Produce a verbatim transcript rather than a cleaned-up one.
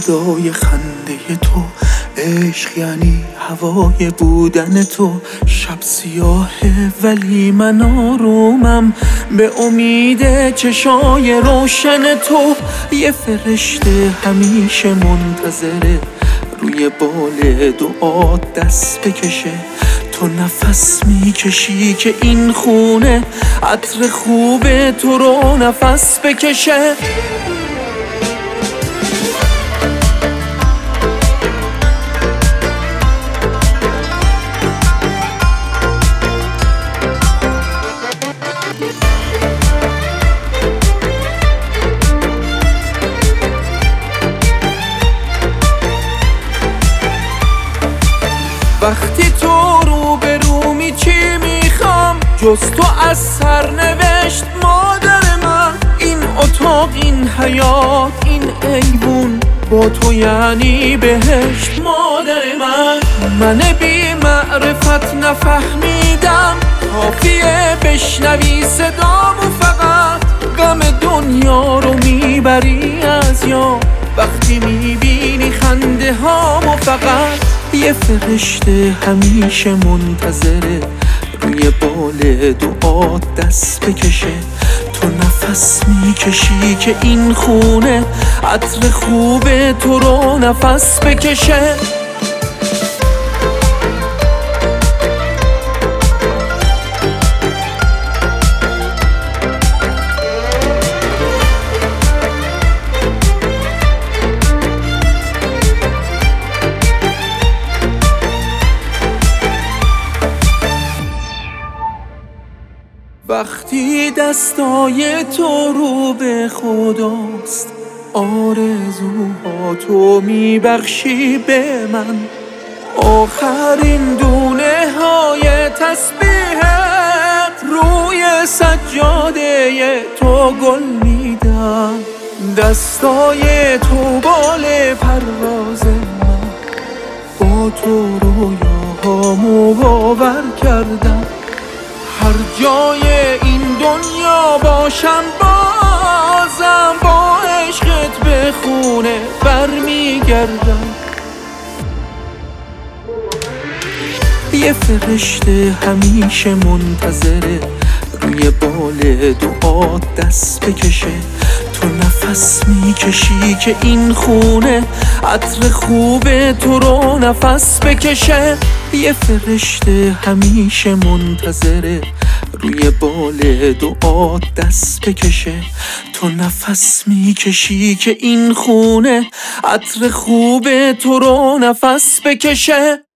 صدای خنده تو، عشق یعنی هوای بودن تو. شب سیاهه ولی من آرومم به امید چشای روشن تو. یه فرشته همیشه منتظره روی بال دعا دست بکشه. تو نفس میکشی که این خونه عطر خوب تو رو نفس بکشه. وقتی تو رو به رومی چی میخوام جز تو از سرنوشت مادر من. این اتاق، این حیات، این ایوون با تو یعنی بهشت مادر من. من بی معرفت نفهمیدم کافیه بشنوی صدامو فقط. غم دنیا رو میبری از یاد وقتی میبینی خنده هامو فقط. یه فرشته همیشه منتظره روی بال دعا دست بکشه. تو نفس میکشی که این خونه عطر خوب تو رو نفس بکشه. وقتی دستای تو رو به خداست آرزوها تو میبخشی به من. آخرین دونه های تسبیحت روی سجاده تو گل میدن. دستای تو بال پرواز من با تو رویاهامو باور کردم. هر جای این دنیا باشم بازم با عشقت به خونه برمیگردم. یه فرشته همیشه منتظره روی بال دعا دست بکشه. تو نفس میکشی که این خونه عطر خوب تو رو نفس بکشه. یه فرشته همیشه منتظره روی بال دعا دست بکشه. تو نفس میکشی که این خونه عطر خوب تو رو نفس بکشه.